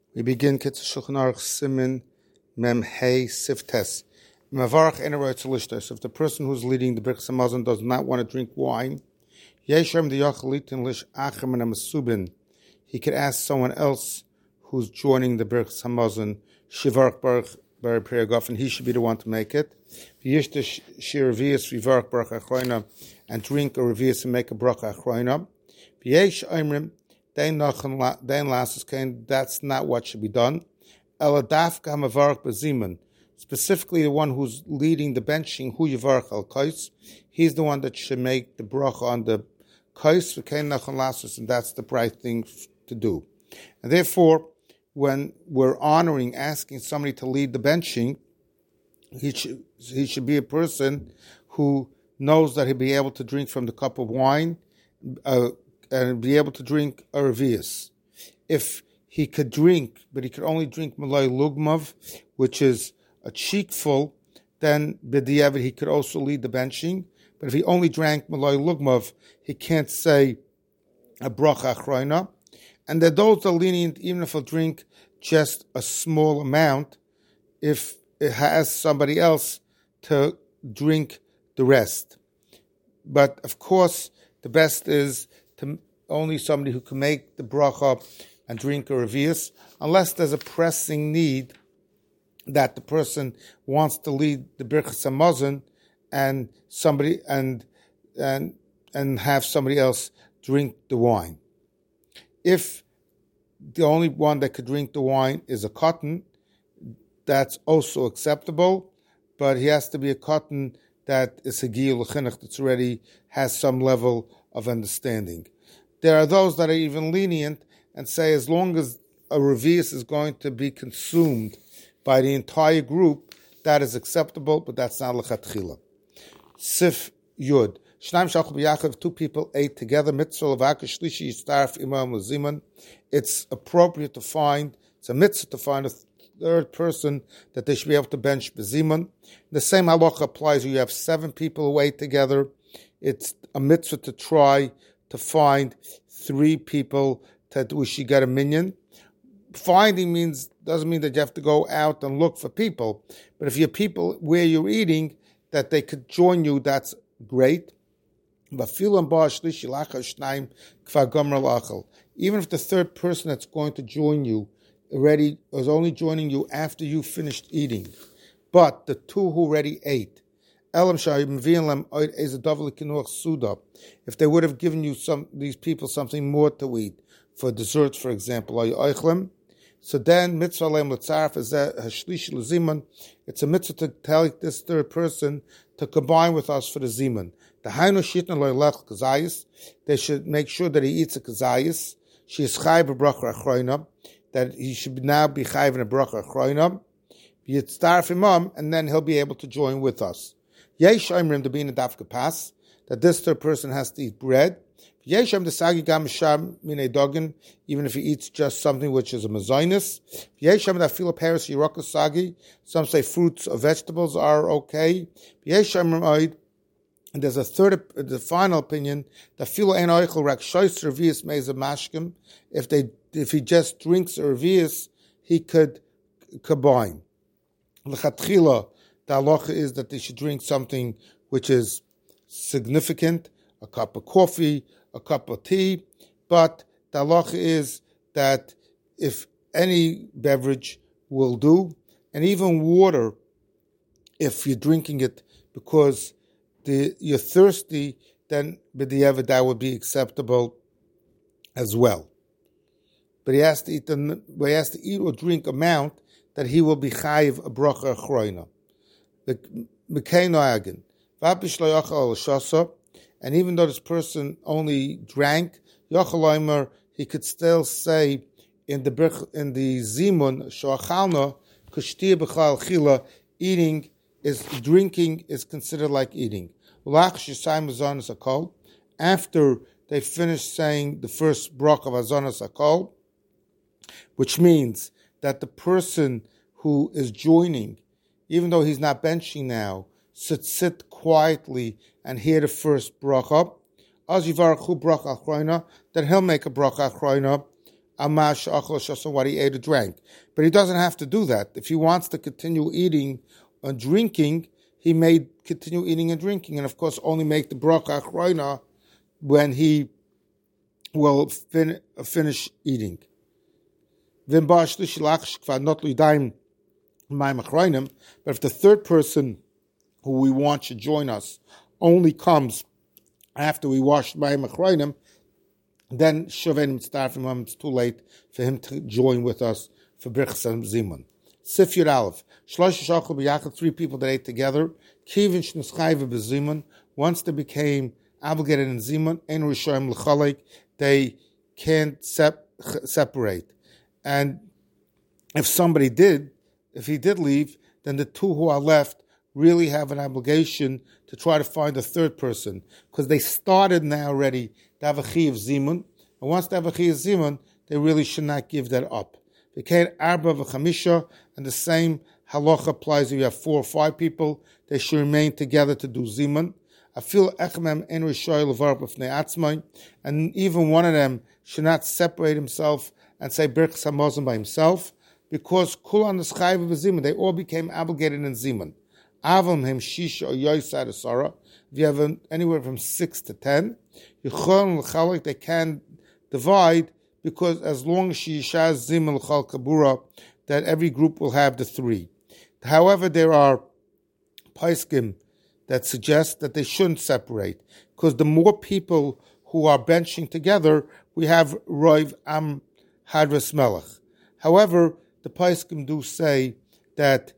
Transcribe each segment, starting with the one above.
We begin Kitzur Shulchan Aruch Siman Mem Hey Siftes. Mavarach Eneroi Tzalishtes. If the person who's leading the Birchas Hamazon does not want to drink wine, Yeshem Diyachalitin Lish Achem and Amasubin. He could ask someone else who's joining the Birchas Hamazon, Shivarach Baruch Bar Priyagof, and he should be the one to make it. V'yishtish Shir Revius Vivarach Baruch Achroina, and drink a Revius and make a Bracha Achroina. V'yesh Oimrim. That's not what should be done. Specifically, the one who's leading the benching, hu yivarach al kais, he's the one that should make the bracha on the kais, and that's the right thing to do. And therefore, when we're honoring, asking somebody to lead the benching, he should be a person who knows that he'll be able to drink from the cup of wine, and be able to drink a revius. If he could drink, but he could only drink malay lugmav, which is a cheekful, then b'diavad he could also lead the benching. But if he only drank malay lugmav, he can't say a bracha achroina. And that those are lenient, even if he'll drink just a small amount, if it has somebody else to drink the rest. But of course, the best is to only somebody who can make the bracha and drink a revius, unless there's a pressing need that the person wants to lead the Birchas Hamazon and somebody and have somebody else drink the wine. If the only one that could drink the wine is a cotton, that's also acceptable, but he has to be a cotton that is a giyul l'chinuch, that's already has some level of understanding. There are those that are even lenient and say as long as a revius is going to be consumed by the entire group, that is acceptable, but that's not l'chatchila. Sif Yud. Shnaim shalchu b'yachav, two people ate together, mitzvah l'vaka shlishi yistarf imam l'ziman. It's appropriate to find, it's a mitzvah to find a third person that they should be able to bench b'ziman. The same halacha applies when you have 7 people who ate together. It's a mitzvah to try to find 3 people that we should get a minyan. Finding doesn't mean that you have to go out and look for people. But if you have people where you're eating, that they could join you, that's great. Even if the third person that's going to join you already is only joining you after you finished eating, but the 2 who already ate, if they would have given you these people something more to eat for dessert, for example, so then mitzvah leim l'tzarf is hashlish l'ziman. It's a mitzvah to tell this third person to combine with us for the ziman. The hainu shitna loylech kazayis. They should make sure that he eats a kazayis. She is chayv a bracha achroina. That he should now be chayv in a bracha achroina. Yitztarf imam, and then he'll be able to join with us. Yesh oimrim to be in a dafka pas, that this third person has to eat bread. Yesh the sagi gam sham mine dogin, even if he eats just something which is a mazoinus. Yesh da fila paris yiraka sagi. Some say fruits or vegetables are okay. Yesh oid, and there's the final opinion that fila ein oichel rak shoyz revius meza mashkim. If he just drinks a revius, he could combine. L'chatchila, the halacha is that they should drink something which is significant, a cup of coffee, a cup of tea, but the halacha is that if any beverage will do, and even water, if you're drinking it because you're thirsty, then b'diavad that would be acceptable as well. But he has to eat or drink amount that he will be chayiv a bracha achroina. And even though this person only drank, he could still say in the zimun shoachalna kushtia b'chal chila, drinking is considered like eating. After they finish saying the first brach of azonas hakol, which means that the person who is joining, even though he's not benching now, should sit quietly and hear the first bracha. Az yivarechu bracha achroina, then he'll make a bracha achroina. amash achal what he ate or drank. But he doesn't have to do that. If he wants to continue eating and drinking, he may continue eating and drinking, and of course only make the bracha achroina when he will finish eating. But if the third person who we want should join us only comes after we wash mayim achronim, then it's too late for him to join with us for Birchas Zimun. Sif Yud Aleph. Three people that ate together. Kivin shnuschayve bezimun. Once they became obligated in zimun, ein rishoyim l'chalek. They can't separate. And if he did leave, then the two who are left really have an obligation to try to find a third person, because they started now already to have a chi of zimun, and once they have a chi of zimun, they really should not give that up. Arba v'chamisha, and the same halacha applies if you have 4 or 5 people, they should remain together to do zimun. Afil echmem en rishoy levar b'fnei atzmai, and even one of them should not separate himself and say Birchas Hamazon by himself, because kulan neschayv b'zimun, they all became obligated in zimun. Avam hem shisha or yoysad asara. If you have anywhere from 6 to 10, yichol l'chalek, they can divide, because as long as she shaz zimun l'chal kabura, that every group will have the 3. However, there are paiskim that suggest that they shouldn't separate, because the more people who are benching together, we have roiv am hadras melech. However, the paiskim do say that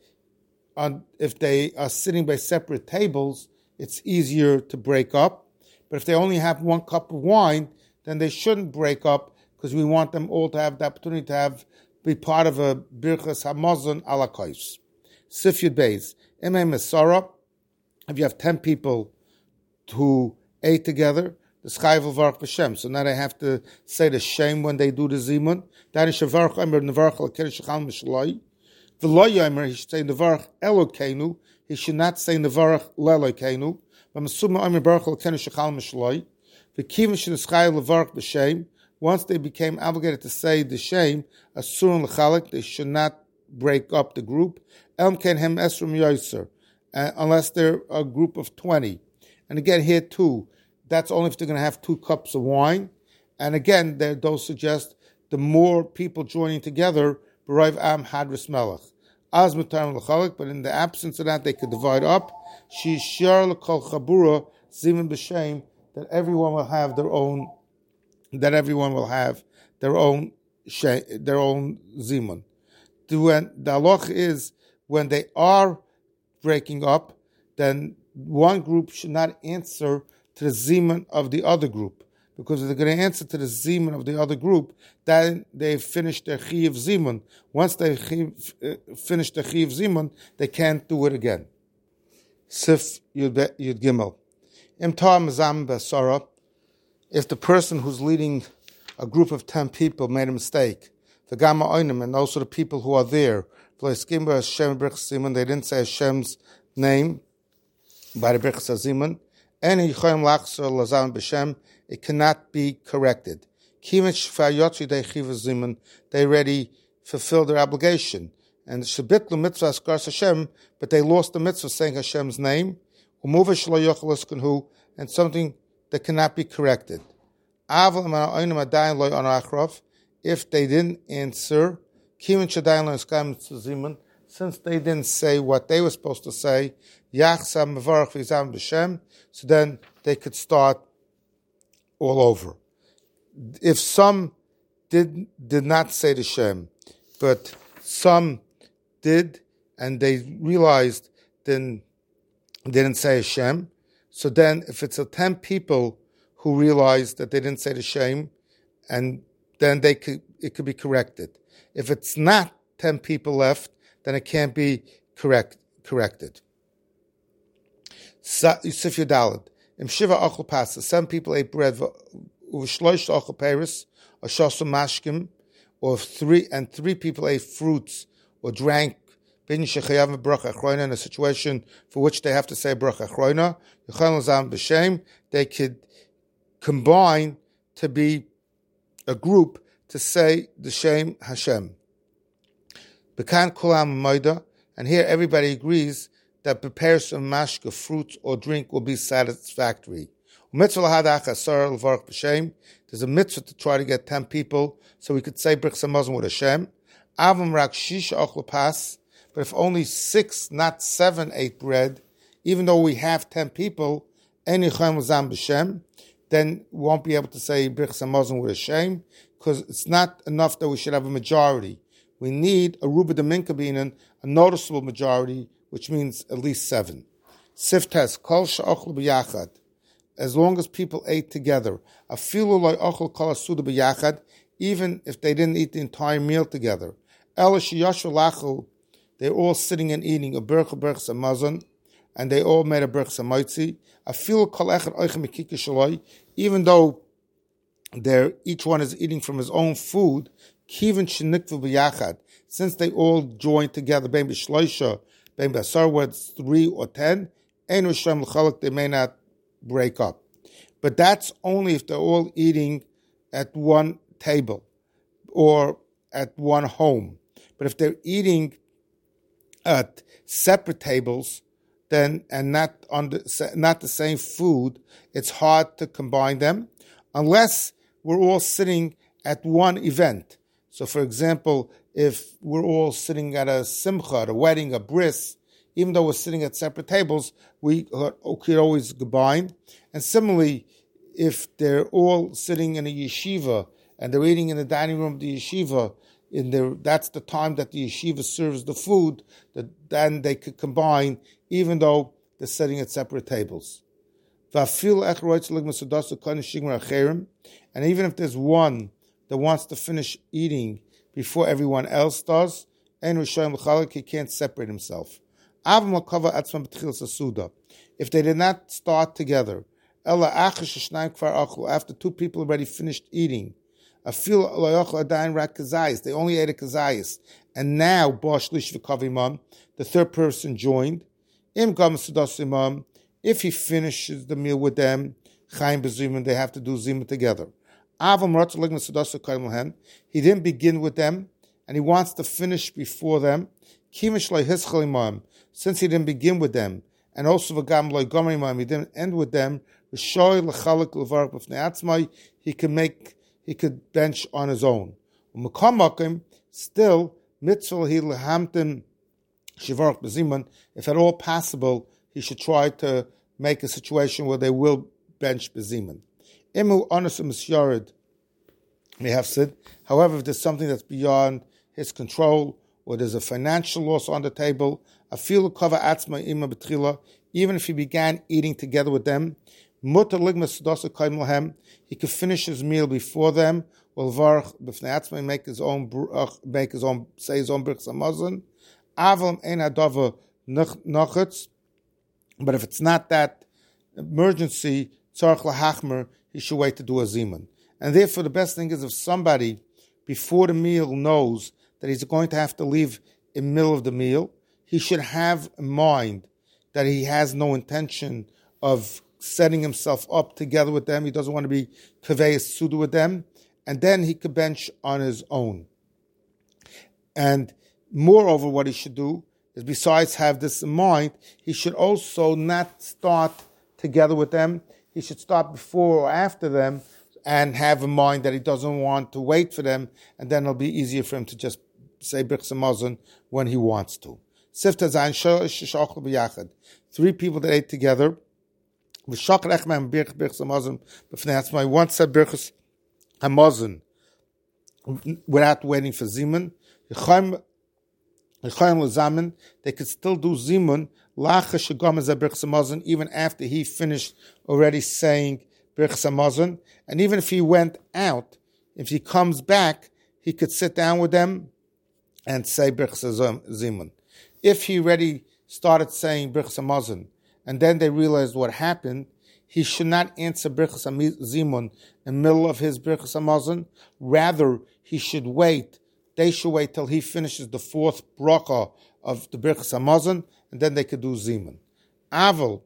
if they are sitting by separate tables, it's easier to break up. But if they only have 1 cup of wine, then they shouldn't break up, because we want them all to have the opportunity to be part of a Birchas Hamazon ala kais. Sif Yud Beis. Imay Mesara. If you have 10 people who ate together, the Schayv will Varch B'Shem. So now they have to say the Shem when they do the Zimun. That is Shavarch Emer Nevarch Al-Kirish Shechal Mishlai. The Lo Yomer, he should say Nevarch Elokeinu. He should not say Nevarch Lelokeinu. But Masuma Emer Barach Al-Kirish Shechal Mishlai. The Kivim should Schayv Levarch B'Shem. Once they became obligated to say the Shem, Asur and L'Chalik, they should not break up the group. Elm Ken Hem Esrim Yoiser. Unless they're a group of 20. And again, here too, that's only if they're going to have 2 cups of wine. And again, those suggest the more people joining together, B'Raiv Am Hadras Melech. Az Mutar L'Chalik, but in the absence of that, they could divide up. Shishar L'Kol Chabura, Zimun B'Shem, that everyone will have their own zimun. The halach is, when they are breaking up, then one group should not answer to the zimun of the other group, because if they're going to answer to the zimun of the other group, then they've finished their chi of zimun. Once they finish their chi of zimun, they can't do it again. Sif Yud Gimel. Imtar Mazam Basara. If the person who's leading a group of 10 people made a mistake, the Gamma Oinim, and also the people who are there, they didn't say Hashem's name by the Birchas Zimun, it cannot be corrected. They already fulfilled their obligation. And but they lost the mitzvah saying Hashem's name, and something that cannot be corrected. If they didn't answer, since they didn't say what they were supposed to say, so then they could start all over. If some did not say the Shem, but some did, and they realized then didn't say Hashem, so then if it's 10 people who realized that they didn't say the Shem, and then it could be corrected. If it's not 10 people left, then it can't be corrected. Yusuf Yudalad. Im Shiva Achel Pasa. 7 people ate bread. Uvishloish Achel Paris. Or Shosum Mashkim. Or 3 people ate fruits or drank. In a situation for which they have to say bracha achroina. They could combine to be a group to say the Shem Hashem. Bekan Kulam Maida, and here everybody agrees that preparation of mashka, fruits or drink will be satisfactory. There's a mitzvah to try to get 10 people, so we could say Birchas Hamazon with Hashem. Avim rak shisha ochel pas, but if only 6, not 7, ate bread, even though we have 10 people, then we won't be able to say Birchas Hamazon with Hashem, because it's not enough that we should have a majority. We need a ruba de minka binen, a noticeable majority, which means at least 7. Siftes kol she'ochlu b'yachad, as long as people ate together. Afilu loy ochel kol hasuda b'yachad, even if they didn't eat the entire meal together. Ela sheyashu lachel, they're all sitting and eating a Birchas Hamazon, and they all made a Birchas Hamotzi. Afilu kol echad oichem mikika shaloi, even though each one is eating from his own food. Kivin shenikvu b'yachad, since they all joined together, bein b'shloisha, bein b'asar, whether it's 3 or 10, ein risham l'chalak, they may not break up. But that's only if they're all eating at one table or at one home. But if they're eating at separate tables, then and not the same food, it's hard to combine them, unless we're all sitting at one event. So, for example, if we're all sitting at a simcha, at a wedding, a bris, even though we're sitting at separate tables, we could always combine. And similarly, if they're all sitting in a yeshiva and they're eating in the dining room of the yeshiva, that's the time that the yeshiva serves the food, then they could combine, even though they're sitting at separate tables. And even if there's one that wants to finish eating before everyone else does, he can't separate himself. If they did not start together, after 2 people already finished eating, they only ate a kazayas, and now the third person joined. If he finishes the meal with them, they have to do zima together. He didn't begin with them, and he wants to finish before them. Since he didn't begin with them, and also he didn't end with them, he could bench on his own. Still, if at all possible, he should try to make a situation where they will bench beziman. However, if there's something that's beyond his control, or there's a financial loss on the table, even if he began eating together with them, he could finish his meal before them, make his own say his own Birchas Hamazon. But if it's not that emergency, he should wait to do a zimun. And therefore, the best thing is if somebody before the meal knows that he's going to have to leave in the middle of the meal, he should have in mind that he has no intention of setting himself up together with them. He doesn't want to be kaveh suda with them, and then he could bench on his own. And moreover, what he should do is, besides have this in mind, he should also not start together with them. He should start before or after them, and have in mind that he doesn't want to wait for them, and then it'll be easier for him to just say Birchas Hamazon when he wants to. 3 people that ate together. One said Birchas Hamazon without waiting for Zimun. They could still do Zimun even after he finished already saying Birchas Hamazon. And even if he went out, if he comes back, he could sit down with them and say Birchas Zimun. If he already started saying Birchas Hamazon, and then they realized what happened, he should not answer Birchas Zimun in the middle of his Birchas Hamazon. Rather, he should wait. They should wait till he finishes the 4th bracha of the Birchas Hamazon, and then they could do Zimun. Aval,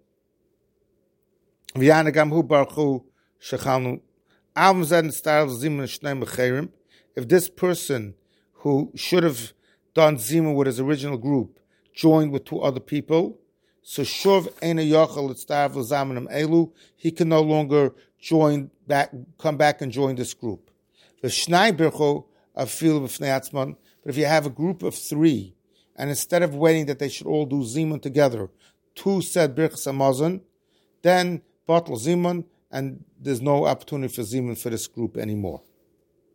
if this person who should have done Zimun with his original group joined with two other people, so Shuv Eina Yochel Itztarav L'Zamanim Elu, he can no longer come back and join this group. The Shnai Bircho Afilu B'fnei Atzman, but if you have a group of three, and instead of waiting that they should all do Zimun together, two said Birchas Hamazon, then Batel Zimun, and there's no opportunity for Zimun for this group anymore.